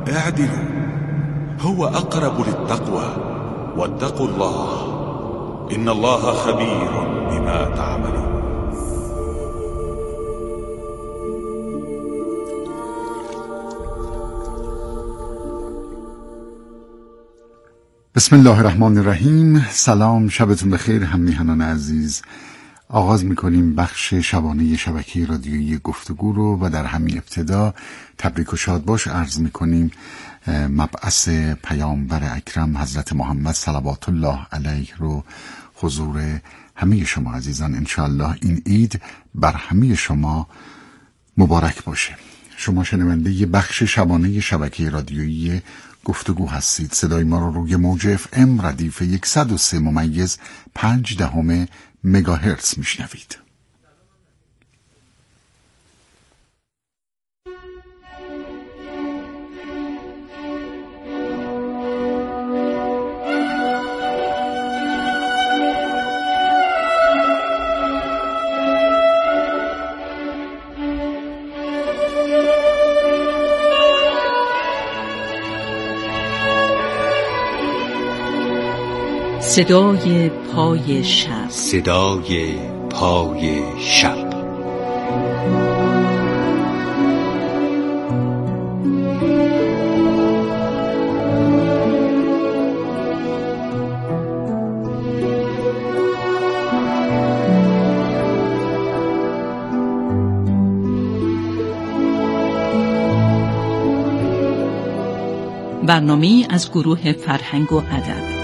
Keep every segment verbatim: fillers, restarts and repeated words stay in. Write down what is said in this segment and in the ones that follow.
اعدلوا هو أقرب للتقوى واتقوا الله إن الله خبير بما تعملون. بسم الله الرحمن الرحیم. سلام، شبتون بخیر هم میهنان عزیز. آغاز میکنیم بخش شبانه شبکه رادیویی گفتگو رو و در همین ابتدا تبریک و شاد باش عرض میکنیم مبعث پیامبر اکرم حضرت محمد صلوات الله علیه رو حضور همه شما عزیزان. انشاءالله این عید بر همه شما مبارک باشه. شما شنونده بخش شبانه شبکه رادیویی گفتگو هستید. صدای ما رو روی موج اف ام ردیف صد و سه ممیز پنج دهم مگاهرتز میشنوید. صدای پای شب، صدای پای شب. برنامه‌ای از گروه فرهنگ و ادب.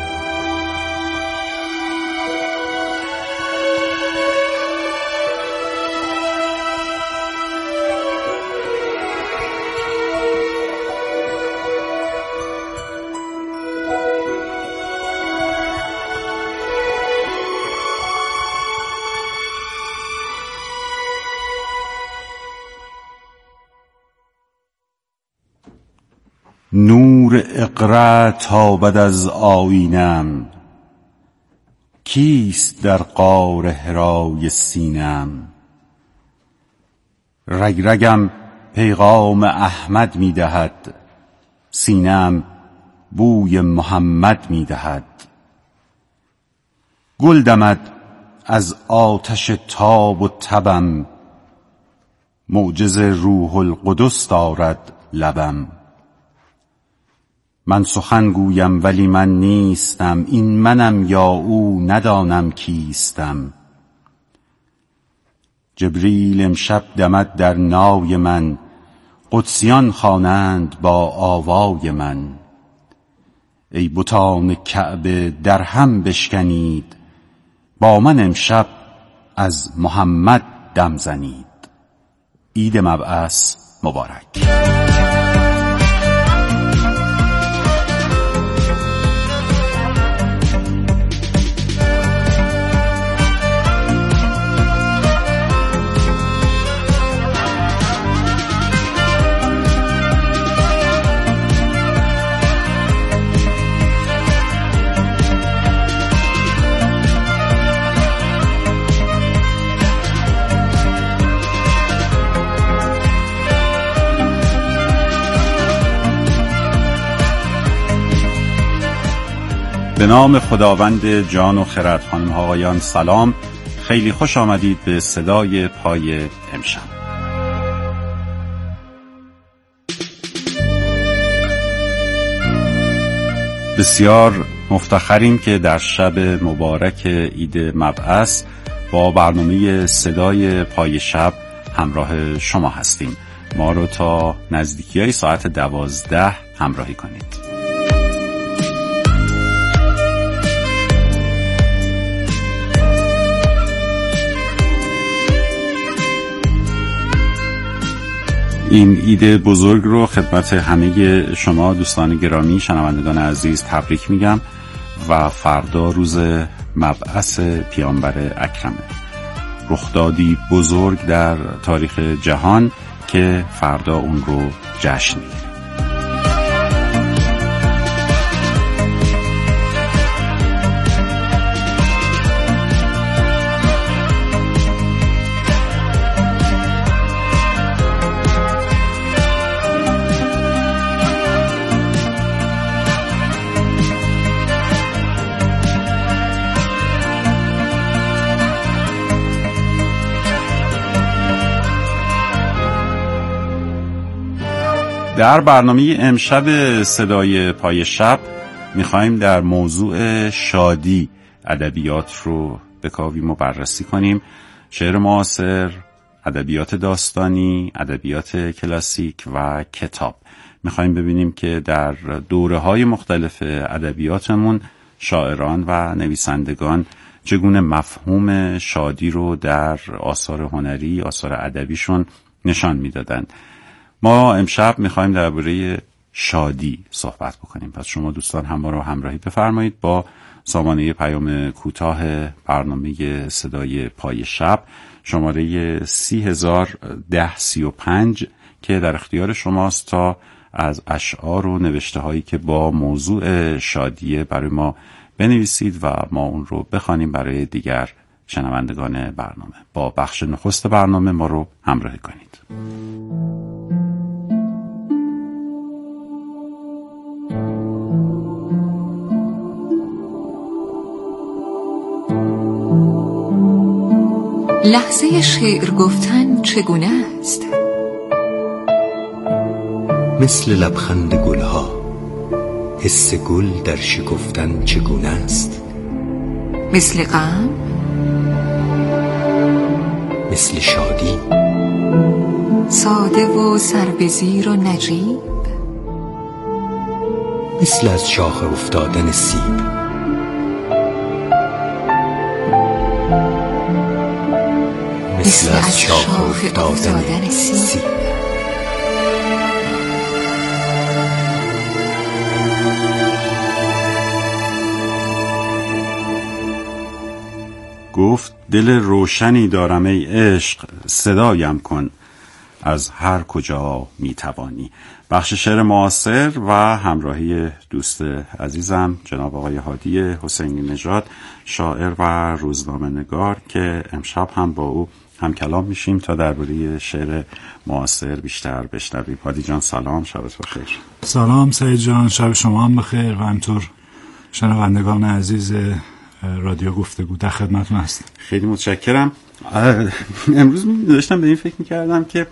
نور اقرا تابد از آیینم، کیست در غار حرای سینم؟ رگ رگم پیغام احمد می دهد، سینم بوی محمد می دهد. گل دمد از آتش تاب و تبم، معجز روح القدس دارد لبم. من سخن گویم ولی من نیستم، این منم یا او ندانم کیستم. جبریل امشب دمد در نای من، قدسیان خوانند با آوای من. ای بتان کعبه در هم بشکنید، با من امشب از محمد دم زنید. عید مبعث مبارک. به نام خداوند جان و خرد. خانم ها آقایان سلام، خیلی خوش آمدید به صدای پای امشب. بسیار مفتخریم که در شب مبارک عید مبعث با برنامه صدای پای شب همراه شما هستیم. ما رو تا نزدیکی های ساعت دوازده همراهی کنید. این عید بزرگ رو خدمت همه شما دوستان گرامی شنوندگان عزیز تبریک میگم و فردا روز مبعث پیامبر اکرمه، رخدادی بزرگ در تاریخ جهان که فردا اون رو جشن میگیریم. در برنامه امشب صدای پای شب میخواییم در موضوع شادی ادبیات رو بکاویم و بررسی کنیم. شعر معاصر، ادبیات داستانی، ادبیات کلاسیک و کتاب. میخواییم ببینیم که در دوره‌های مختلف ادبیاتمون شاعران و نویسندگان چگونه مفهوم شادی رو در آثار هنری، آثار ادبیشون نشان میدادن. ما امشب میخواییم درباره شادی صحبت بکنیم. پس شما دوستان هم ما رو همراهی بفرمایید با سامانه پیام کوتاه برنامه صدای پای شب شماره سی هزار ده سی و پنج که در اختیار شماست تا از اشعار و نوشته هایی که با موضوع شادیه برای ما بنویسید و ما اون رو بخوانیم برای دیگر شنوندگان برنامه. با بخش نخست برنامه ما رو همراهی کنید. لحظه شعر گفتن چگونه است؟ مثل لبخند گلها، حس گل در شکفتن چگونه است؟ مثل غم؟ مثل شادی؟ ساده و سربزیر و نجیب؟ مثل از شاخه افتادن سیب؟ مثل از شاخه افتادن سیب؟ گفت دل روشنی دارم ای عشق، صدایم کن از هر کجا میتوانی. بخش شعر معاصر و همراهی دوست عزیزم جناب آقای هادی حسینی نژاد، شاعر و روزنامه نگار، که امشب هم با او هم کلام میشیم تا درباره شعر معاصر بیشتر بشنویم. هادی جان سلام، شبت بخیر. سلام سعید جان، شب شما هم بخیر و همطور شنوندگان عزیز رادیو گفتگو در خدمتتون هستم. خیلی متشکرم. امروز داشتم به این فکر میکردم که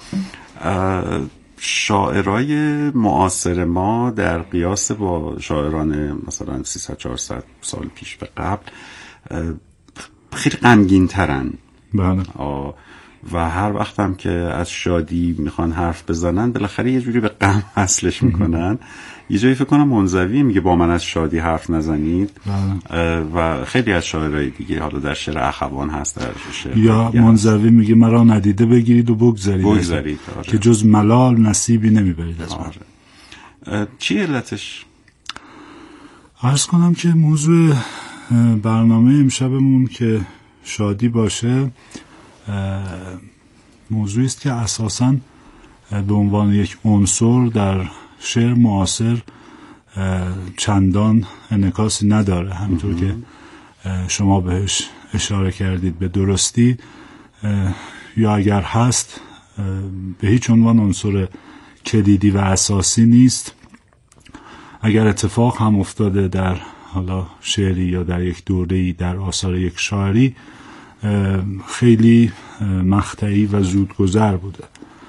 شاعرای معاصر ما در قیاس با شاعران مثلا سیصد چهارصد سال پیش به قبل خیلی غمگین ترن. بله. و هر وقت هم که از شادی میخوان حرف بزنن بالاخره یه جوری به غم وصلش میکنن. یه جایی فکر کنم منزوی میگه با من از شادی حرف نزنید. بله. و خیلی از شاعرای دیگه، حالا در شعر اخوان هست، در شعر یا منزوی میگه مرا ندیده بگیرید و بگذارید بگذارید آره. که جز ملال نصیبی نمیبرید از من. آره. چی علتش؟ عرض کنم که موضوع برنامه امشبمون که شادی باشه موضوعی است که اساساً به عنوان یک عنصر در شعر معاصر چندان انعکاسی نداره. همینطور که شما بهش اشاره کردید به درستی، یا اگر هست به هیچ عنوان عنصر کلیدی و اساسی نیست. اگر اتفاق هم افتاده در حالا شعری یا در یک دوره‌ای در آثار یک شاعری، خیلی مقطعی و زودگذر بوده.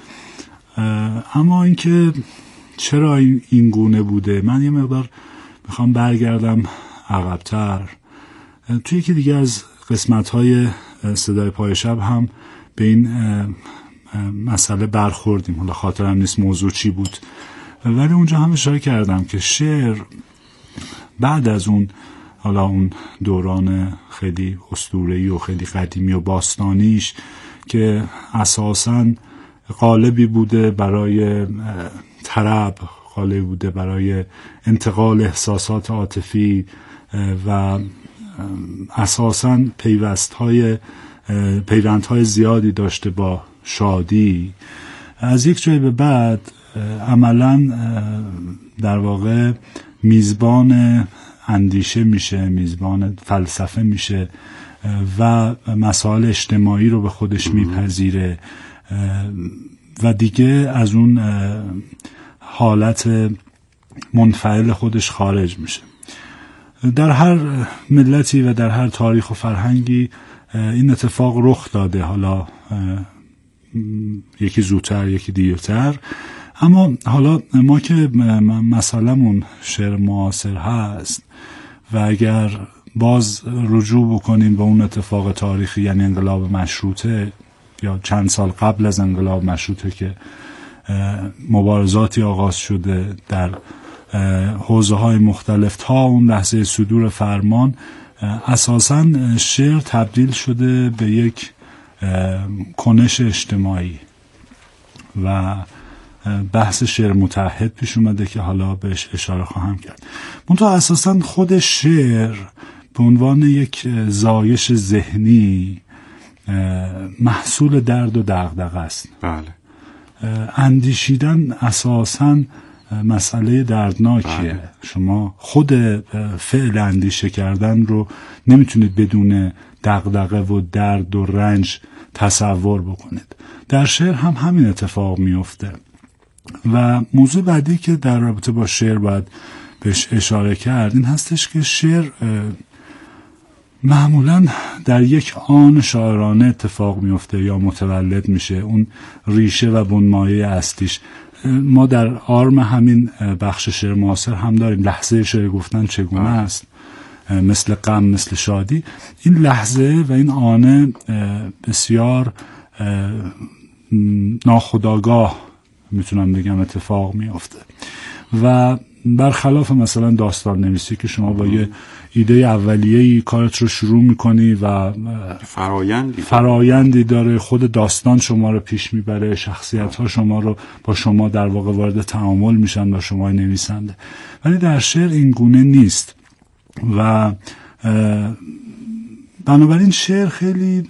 اما اینکه چرا این گونه بوده، من یه مقدار میخوام برگردم عقب‌تر. توی یکی دیگه از قسمت‌های صدای پای شب هم به این مسئله برخوردیم، حالا خاطرم نیست موضوع چی بود، ولی اونجا هم اشاره کردم که شعر بعد از اون حالا اون دوران خیلی اسطوره‌ای و خیلی قدیمی و باستانیش که اساساً قالبی بوده برای طرب، قالبی بوده برای انتقال احساسات عاطفی و اساساً پیوست‌های پیوندهای زیادی داشته با شادی، از یک جای به بعد عملاً در واقع میزبان اندیشه میشه، میزبان فلسفه میشه و مسائل اجتماعی رو به خودش میپذیره و دیگه از اون حالت منفعل خودش خارج میشه. در هر ملتی و در هر تاریخ و فرهنگی این اتفاق رخ داده، حالا یکی زودتر یکی دیرتر، اما حالا ما که مسئلمون شعر معاصر هست و اگر باز رجوع بکنیم به اون اتفاق تاریخی، یعنی انقلاب مشروطه یا چند سال قبل از انقلاب مشروطه که مبارزاتی آغاز شده در حوزه های مختلف تا اون لحظه صدور فرمان، اساساً شعر تبدیل شده به یک کنش اجتماعی و بحث شعر متحد پیش اومده که حالا بهش اشاره خواهم کرد. منتها اساساً خود شعر به عنوان یک زایش ذهنی محصول درد و دغدغه است. بله. اندیشیدن اساساً مسئله دردناکیه. بله. شما خود فعل اندیشه کردن رو نمیتونید بدون دغدغه و درد و رنج تصور بکنید. در شعر هم همین اتفاق میفته و موضوع بعدی که در رابطه با شعر باید بهش اشاره کرد این هستش که شعر معمولاً در یک آن شاعرانه اتفاق میفته یا متولد میشه. اون ریشه و بنمایه اصلیش ما در آرم همین بخش شعر معاصر هم داریم. لحظه شعر گفتن چگونه است، مثل غم، مثل شادی. این لحظه و این آنه بسیار ناخودآگاه میتونم بگم اتفاق میفته و برخلاف مثلا داستان نویسی که شما با یه ایده اولیه‌ای کارت رو شروع میکنی و فرایندی فرایندی داره، خود داستان شما رو پیش میبره، شخصیت‌ها شما رو با شما در واقع وارد تعامل میشن با شما نویسنده. ولی در شعر این گونه نیست و بنابراین شعر خیلی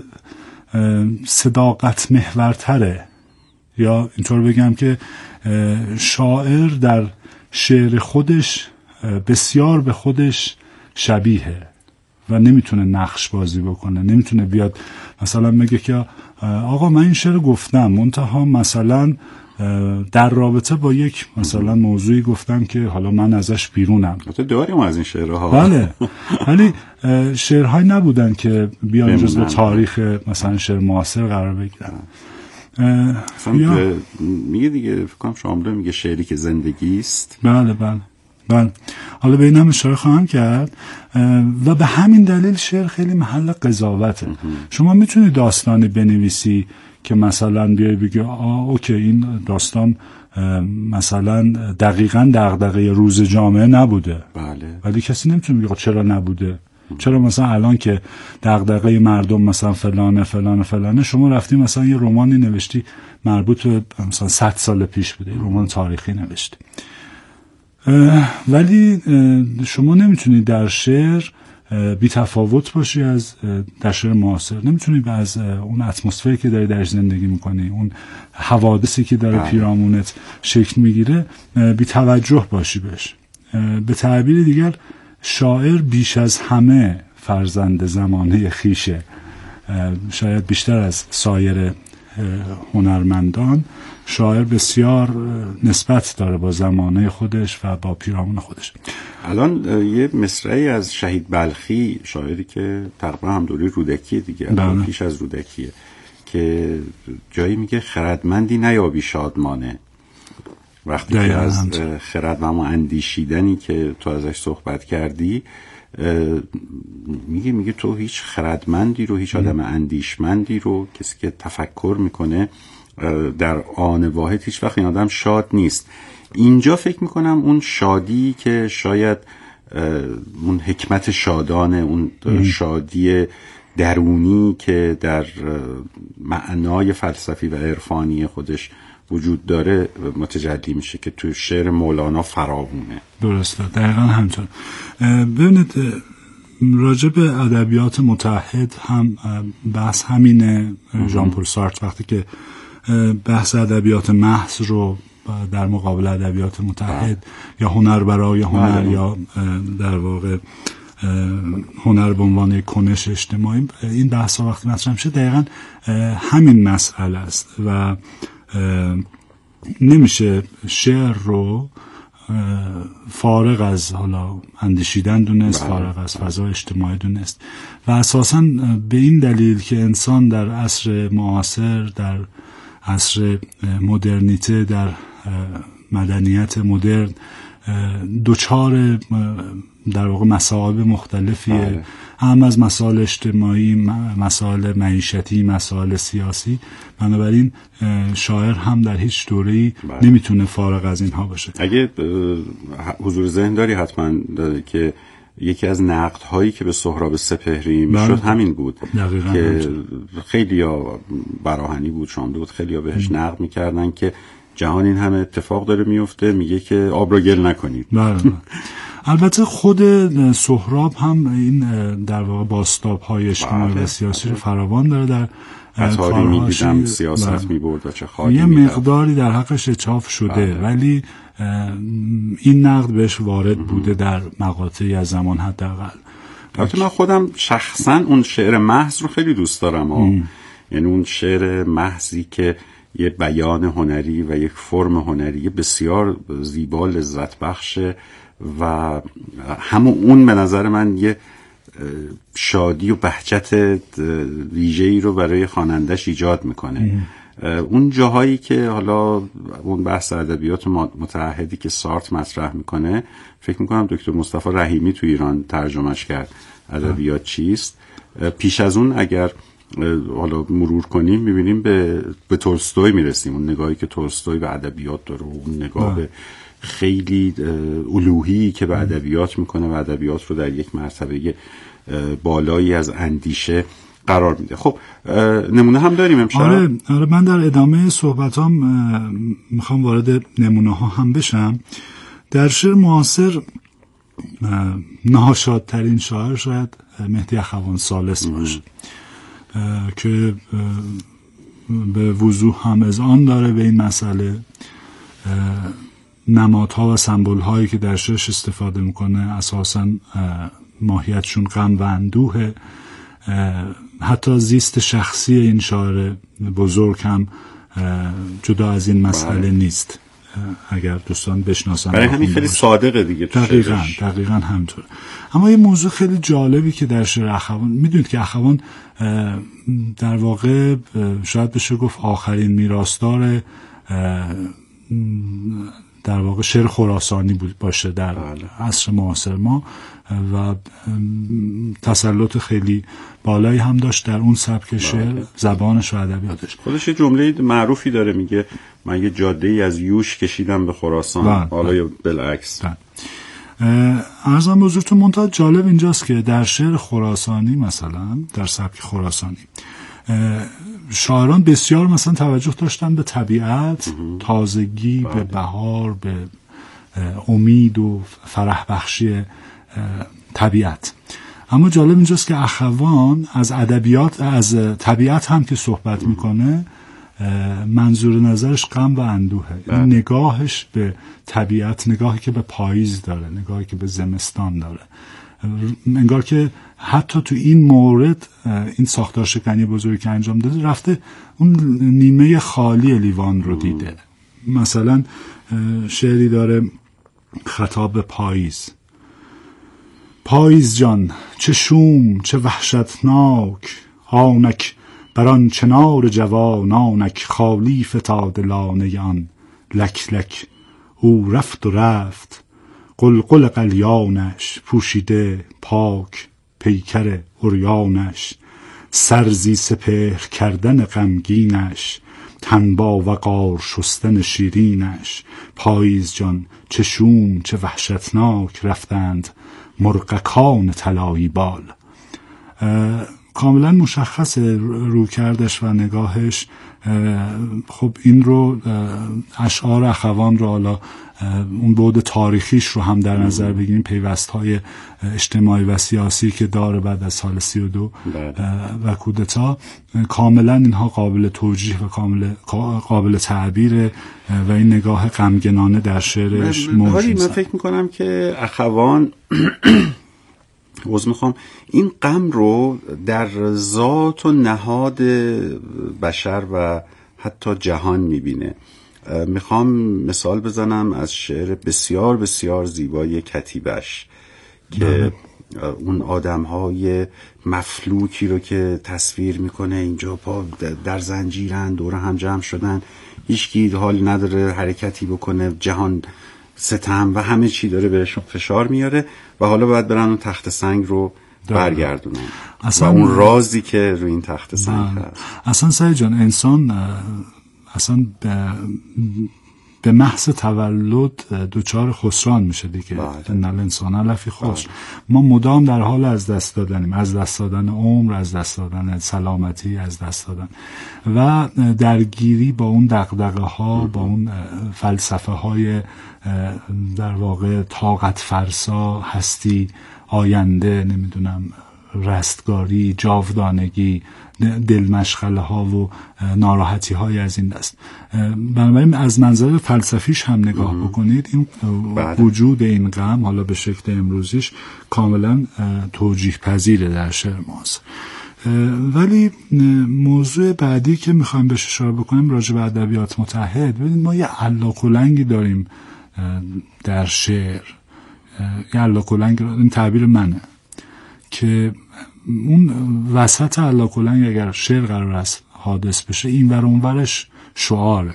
صداقت محورتره، یا اینطور بگم که شاعر در شعر خودش بسیار به خودش شبیه و نمیتونه نقش بازی بکنه. نمیتونه بیاد مثلا بگه که آقا من این شعر گفتم منتها مثلا در رابطه با یک مثلا موضوعی گفتم که حالا من ازش بیرونم. البته داریم از این شعرها. بله، ولی شعرهایی نبودن که بیان جزو تاریخ مثلا شعر معاصر قرار بگیرن. یا... میگه دیگه فکر کنم شاملو میگه شعری که زندگی است. بله بله بله. حالا به این هم اشاره خواهم کرد و به همین دلیل شعر خیلی محل قضاوته. شما میتونی داستانی بنویسی که مثلا بیای بگی آه اوکی این داستان مثلا دقیقاً دغدغه روز جامعه نبوده. بله. ولی کسی نمیتونه بگه چرا نبوده. چرا مثلا الان که دغدغه مردم مثلا فلانه فلانه فلانه، شما رفتی مثلا یه رمانی نوشتی مربوط به مثلا صد سال پیش بوده، رمان تاریخی نوشتی. ولی شما نمیتونی در شعر بی تفاوت باشی از در شعر معاصر. نمیتونی از اون اتمسفری که داری درش زندگی میکنی، اون حوادثی که داره پیرامونت شکل میگیره بی توجه باشی بهش. به تعبیر دیگر شاعر بیش از همه فرزند زمانه خیشه، شاید بیشتر از سایر هنرمندان. شاعر بسیار نسبت داره با زمانه خودش و با پیرامون خودش. الان یه مصرعی از شهید بلخی، شاعری که تقریبا هم دوره رودکی دیگه، پیش از رودکیه، که جایی میگه خردمندی نیابی شادمانه. وقتی که از خرد و همون اندیشیدنی که تو ازش صحبت کردی میگه میگه تو هیچ خردمندی رو، هیچ آدم اندیشمندی رو، کسی که تفکر میکنه در آن واحد، هیچ وقت این آدم شاد نیست. اینجا فکر میکنم اون شادی که شاید اون حکمت شادانه، اون شادی درونی که در معنای فلسفی و عرفانی خودش وجود داره متجلی میشه که تو شعر مولانا فراوونه. درسته، دقیقا همینطور. ببینید راجع به ادبیات متحد هم بحث همینه. ژان پل سارتر وقتی که بحث ادبیات محض رو در مقابل ادبیات متحد یا هنر برای هنر یا در واقع هنر به عنوان کنش اجتماعی، این بحث ها وقتی مطرح میشه دقیقا همین مسئله است و نمیشه شعر رو فارغ از حالا اندیشیدن دونست، فارغ از فضا اجتماعی دونست. و اساساً به این دلیل که انسان در عصر معاصر، در عصر مدرنیته، در مدنیت مدرن دوچار در واقع مسائل مختلفیه، بله. هم از مسائل اجتماعی، مسائل معیشتی، مسائل سیاسی. بنابراین شاعر هم در هیچ دوره‌ای بله. نمیتونه فارغ از اینها باشه. اگه حضور ذهن داری حتما که یکی از نقدهایی که به سهراب سپهری میشد همین بود که خیلی ها براهنی بود، شاملو بود، خیلی ها بهش نقد میکردن که جهان این همه اتفاق داره میفته، میگه که آب رو گل نکنید. بله. البته خود سهراب هم این در واقع بازتاب‌های اجتماعی و سیاسی رو فراوان داره در قطاری میدیدم سیاست میبرد و چه خواهی یه میدم. مقداری در حقش اچاف شده بله. ولی این نقد بهش وارد بوده در مقاطعی از زمان حداقل. البته من خودم شخصا اون شعر محض رو خیلی دوست دارم، یعنی اون شعر محضی که یه بیان هنری و یک فرم هنری بسیار زیبا لذت بخشه و همون اون به نظر من یه شادی و بهجت ویژه‌ای رو برای خوانندش ایجاد میکنه. اون جاهایی که حالا اون بحث ادبیات متعهدی که سارت مطرح میکنه، فکر میکنم دکتر مصطفی رحیمی تو ایران ترجمهش کرد، ادبیات چیست. پیش از اون اگر حالا مرور کنیم میبینیم به به تولستوی میرسیم، اون نگاهی که تولستوی به ادبیات داره، اون نگاه خیلی الوهی که به ادبیات میکنه و ادبیات رو در یک مرتبه بالایی از اندیشه قرار میده. خب نمونه هم داریم امشب. آره, آره من در ادامه صحبتام میخوام وارد نمونه ها هم بشم. در شعر معاصر ناشادترین شاعر شاید مهدی اخوان ثالث باشه که به وضوح هم اذعان داره به این مسئله. نمادها و سمبول هایی که در شعرش استفاده میکنه اساساً ماهیتشون غم و اندوه. حتی زیست شخصی این شاعر بزرگ هم جدا از این مسئله نیست، اگر دوستان بشناسن. برای همین خیلی صادقه دیگه. دقیقاً دقیقاً همینطور. اما یه موضوع خیلی جالبی که در شعر اخوان، میدونید که اخوان در واقع شاید بشه گفت آخرین میراثدار در واقع شعر خراسانی بود باشه در عصر معاصر ما و تسلط خیلی بالایی هم داشت در اون سبک شعر، زبانش و ادبیاتش. خودش یه جمله معروفی داره، میگه من یه جاده‌ای از یوش کشیدم به خراسان، حالا یا بالعکس. عرضم حضورتون منتها جالب اینجاست که در شعر خراسانی، مثلا در سبک خراسانی، شاعران بسیار مثلا توجه داشتن به طبیعت، تازگی، به بهار، به امید و فرح بخشی طبیعت. اما جالب اینجاست که اخوان از ادبیات، از طبیعت هم که صحبت میکنه، منظور نظرش غم و اندوهه. این نگاهش به طبیعت نگاهی که به پاییز داره، نگاهی که به زمستان داره. انگار که حتی تو این مورد این ساختار شکنی بزرگی که انجام داده، رفته اون نیمه خالی لیوان رو دیده. مثلا شعری داره خطاب به پاییز: پاییز جان چه شوم چه وحشتناک، آنک بران چنار جوانانک، خالی فتاد لانه آن لک لک. او رفت و رفت قلقل قلیانش، پوشیده پاک پیکر عریانش. سرزی سپهر کردن غمگینش، تن با وقار شستن شیرینش. پاییز جان چه شوم چه وحشتناک، رفتند مرغکان طلایی بال. کاملا مشخص رو کردش و نگاهش. خب این رو اشعار اخوان رو، حالا اون بعد تاریخیش رو هم در نظر بگیریم، پیوست‌های اجتماعی و سیاسی که داره بعد از سال سی و دو و کودتا، کاملا اینها قابل توجیه و کامل قابل تعبیر و این نگاه غمگنانه در شعرش موجود. من فکر میکنم که اخوان عذر میخوام این غم رو در ذات و نهاد بشر و حتی جهان میبینه. میخوام مثال بزنم از شعر بسیار بسیار زیبای کتیبش که اون آدم‌های مفلوکی رو که تصویر میکنه، اینجا پا در زنجیرن، دور هم جمع شدن، هیچکی حال نداره حرکتی بکنه، جهان ستم و همه چی داره بهشون فشار میاره و حالا باید برن اون تخت سنگ رو برگردونن و اون رازی که روی این تخت سنگ هست. اصلا سعید جان انسان اصلا به, به محض تولد دوچار خسران میشه دیگه. ان الانسان لفی خسر. ما مدام در حال از دست دادنیم، از دست دادن عمر، از دست دادن سلامتی، از دست دادن و درگیری با اون دغدغه ها، با اون فلسفه های در واقع طاقت فرسا، هستی، آینده، نمیدونم رستگاری، جاودانگی، دلمشغله ها و ناراحتی های از این دست. بنابراین از منظر فلسفیش هم نگاه بکنید، این وجود این غم حالا به شکل امروزیش کاملا توجیه پذیره در شعر معاصر. ولی موضوع بعدی که میخوایم بهش اشاره بکنیم راجع به ادبیات متحد، ببینید ما یه علاقلنگی داریم در شعر، یه علاقلنگ، این تعبیر منه، که اون وسط علاقلنگ اگر شعر قرار است حادث بشه، این ور اون ورش شعاره،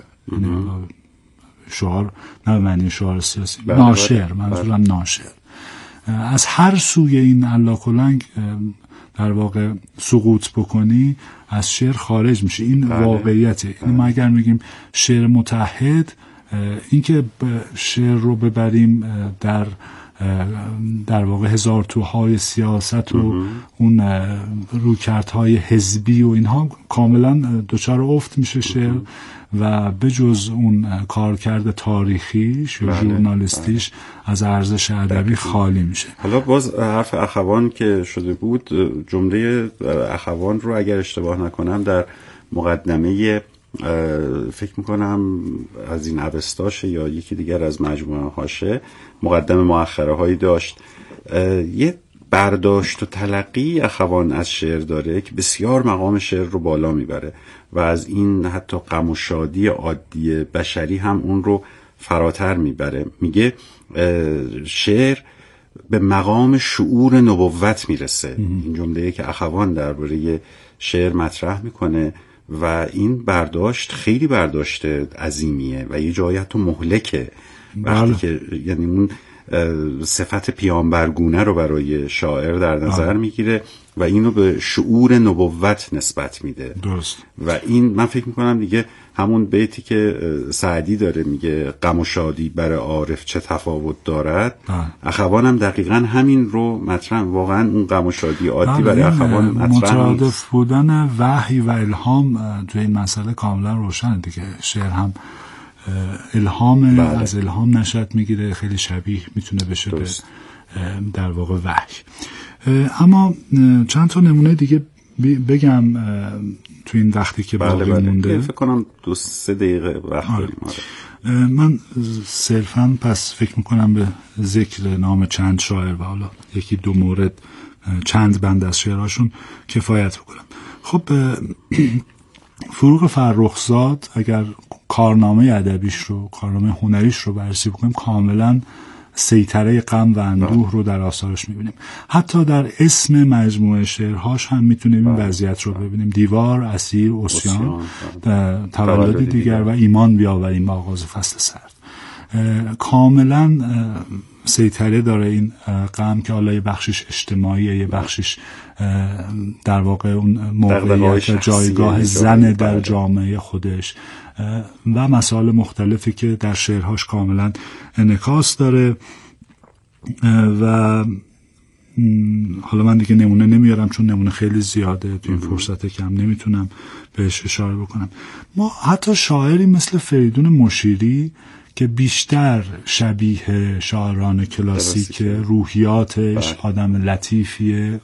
شعار نه معنی شعار سیاسی، ناشعر، منظورم ناشعر. از هر سوی این علاقلنگ در واقع سقوط بکنی از شعر خارج میشه. این بله. واقعیته. بله. ما اگر میگیم شعر متحد، اینکه شعر رو ببریم در در واقع هزار توهای سیاست و اون رویکردهای حزبی و اینها، کاملا دچار افت میشه شعر و بجز اون کارکرد تاریخیش یا ژورنالیستیش از ارزش ادبی خالی میشه. حالا باز حرف اخوان که شده بود، جمله اخوان رو اگر اشتباه نکنم در مقدمه فکر میکنم از این اوستاشه یا یکی دیگر از مجموعه هاشه، مقدمه مؤخره هایی داشت، یه برداشت و تلقی اخوان از شعر داره که بسیار مقام شعر رو بالا میبره و از این حتی غم و شادی عادی بشری هم اون رو فراتر میبره. میگه شعر به مقام شعور نبوت میرسه. این جمله‌ای که اخوان درباره شعر مطرح میکنه و این برداشت خیلی برداشت عظیمیه و یه جایی حتی مهلکه وقتی که یعنی اون صفت پیامبرگونه رو برای شاعر در نظر میگیره و اینو به شعور نبوت نسبت میده. درست. و این من فکر میکنم دیگه همون بیتی که سعدی داره میگه غم و شادی بر عارف چه تفاوت دارد، اخوان هم دقیقاً همین رو مطرح، واقعا اون غم و شادی عادی برای اخوان مطرح نیست. مترادف بودن وحی و الهام تو این مسئله کاملا روشن دیگه. شعر هم الهام، بله. از الهام نشأت میگیره، خیلی شبیه میتونه بشه درست. به در واقع وحی. اما چند تا نمونه دیگه بگم تو این وقتی که بله باقی بله. مونده. فکر کنم دو سه دقیقه وقت داریم. آره. من صرفا پس فکر میکنم به ذکر نام چند شاعر و حالا یکی دو مورد چند بند از شعرهاشون کفایت بکنم. خب فروغ فرخزاد اگر کارنامه ادبیش رو، کارنامه هنریش رو بررسی بکنیم، کاملا سیطره غم و اندوه رو در آثارش میبینیم. حتی در اسم مجموعه شعرهاش هم میتونیم این وضعیت رو ببینیم: دیوار، اسیر، عصیان، تولدی دیگر و ایمان بیاوریم به آغاز فصل سرد. کاملا سیطره داره این غم که حالا یه بخشش اجتماعیه، یه بخشش در واقع اون موقعیت جایگاه زن در جامعه خودش و مسائل مختلفی که در شعرهاش کاملا انعکاس داره. و حالا من دیگه نمونه نمیارم چون نمونه خیلی زیاده، تو این فرصت کم نمیتونم بهش اشاره بکنم. ما حتی شاعری مثل فریدون مشیری که بیشتر شبیه شاعران کلاسیک، روحیاتش بله. آدم لطیفیه،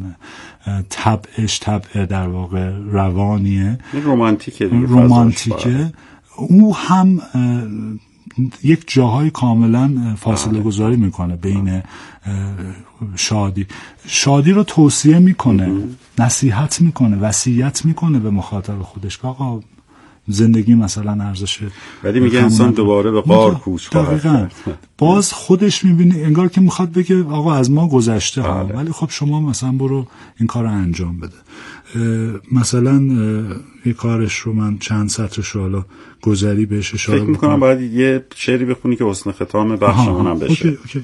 طبعش طبع در واقع روانیه، رومانتیکه رومانتیکه او هم یک جاهای کاملا فاصله گذاری میکنه بین شادی شادی رو توصیه میکنه، نصیحت میکنه، وصیت میکنه به مخاطب خودش که آقا زندگی مثلا ارزش، ولی میگه انسان دوباره به غار کوچ خواهد کرد. باز خودش میبینه انگار که میخواد بگه آقا از ما گذشته ها، ولی خب شما مثلا برو این کار رو انجام بده. مثلا یه کارش رو من چند سطرش رو حالا گذری بهش اشاره فکر میکنم باید یه شعری بخونی که حسن ختام بخشمون هم بشه. اوکی، اوکی.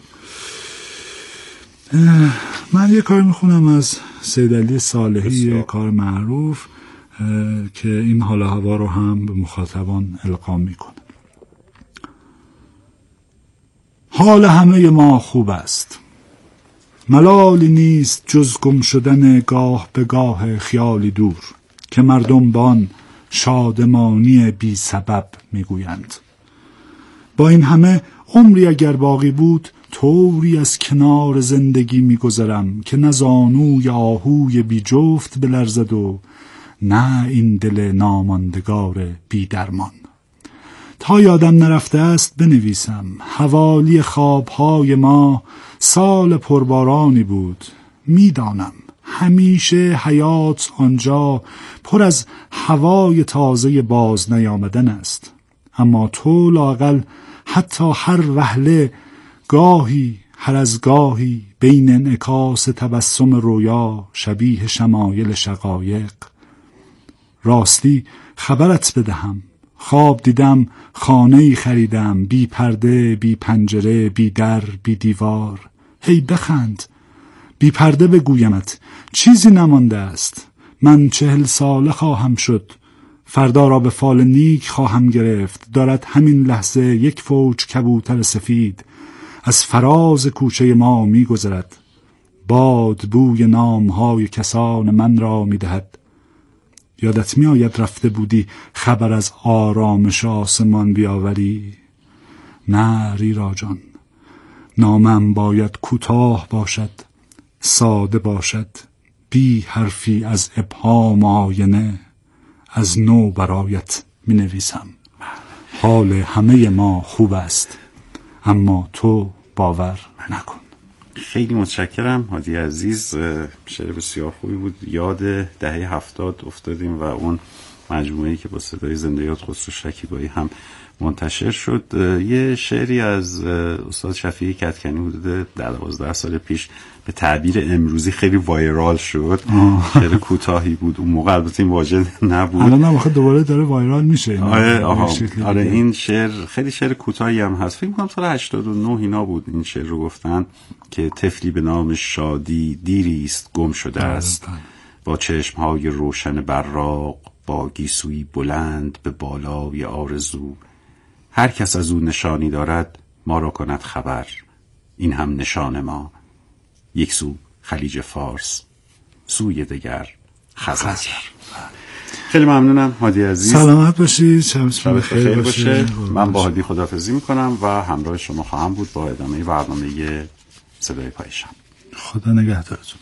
من یه کار میخونم از سید علی صالحی، یه کار معروف که این حال هوا رو هم به مخاطبان القا میکنه. حال همه ما خوب است، ملالی نیست جز گم شدن گاه به گاه خیالی دور، که مردم بان شادمانی بی سبب میگویند. با این همه عمری اگر باقی بود، طوری از کنار زندگی میگذرم که نه زانوی آهوی بی جفت بلرزد و نه این دل ناماندگار بی درمان. تا یادم نرفته است بنویسم، حوالی خوابهای ما سال پربارانی بود. میدانم همیشه حیات آنجا پر از هوای تازه باز نیامدن است، اما تو لااقل حتی هر وهله گاهی هر از گاهی بین انعکاس تبسم رویا شبیه شمایل شقایق. راستی خبرت بدهم، خواب دیدم خانه‌ای خریدم، بی پرده، بی پنجره، بی در، بی دیوار. هی بخند، بی پرده بگویمت چیزی نمانده است. من چهل ساله خواهم شد، فردا را به فال نیک خواهم گرفت. دارد همین لحظه یک فوج کبوتر سفید از فراز کوچه ما می گذرد. باد بوی نامهای کسان من را می دهد. یادت می آید رفته بودی خبر از آرامش آسمان بیاوری؟ نه ریرا جان، نامم باید کوتاه باشد، ساده باشد، بی حرفی از ابهام آینه. از نو برایت می نویسم، حال همه ما خوب است، اما تو باور نکن. خیلی متشکرم هادی عزیز، شعر بسیار خوبی بود. یاد دهه هفتاد افتادیم و اون مجموعه‌ای که با صدای زنده‌یاد خسرو شکیبایی هم منتشر شد. یه شعری از استاد شفیعی کدکنی حدود دوازده سال پیش به تعبیر امروزی خیلی وایرال شد. خیلی کوتاهی بود اون موقع، البته این واژه نبود. الان هم دوباره داره وایرال میشه. آره آره این شعر خیلی شعر کوتاهی هم هست. فکر می‌کنم سال هشتاد و نه اینا بود این شعر رو گفتن که طفلی به نام شادی دیری است گم شده است، با چشم‌های روشن براق، با گیسویی بلند به بالای آرزو. هر کس از او نشانی دارد ما را کند خبر، این هم نشان ما. یک سو خلیج فارس، سوی دگر خزر. خیلی ممنونم هادی عزیز، سلامت باشید، شبتون بخیر باشه. من با هادی خداحافظی میکنم و همراه شما خواهم بود با ادامه برنامه صدای پای شب. خدا نگهدارتون.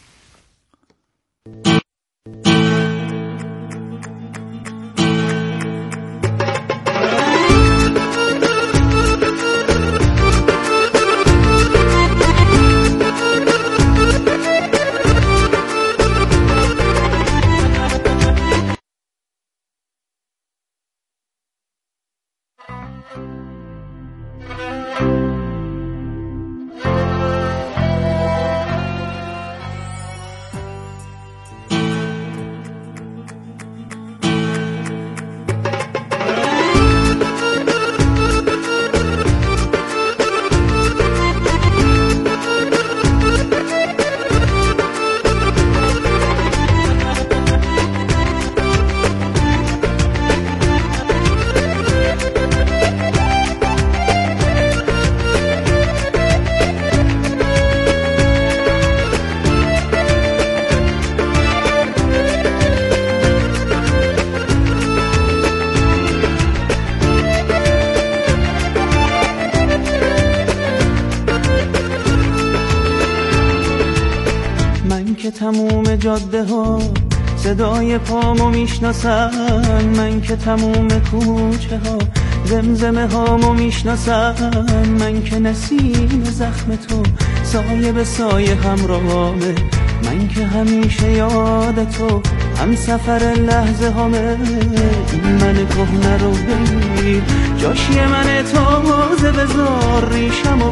تموم جاده ها صدای پامو میشناسن، من که تموم کوچه ها زمزمه هامو میشناسن، من که نسیم زخم تو سایه به سایه همراهمه، من که همیشه یاد تو هم سفر لحظه همه. این من کهنه رو بگیر جاشی من تازه بذار ریشم و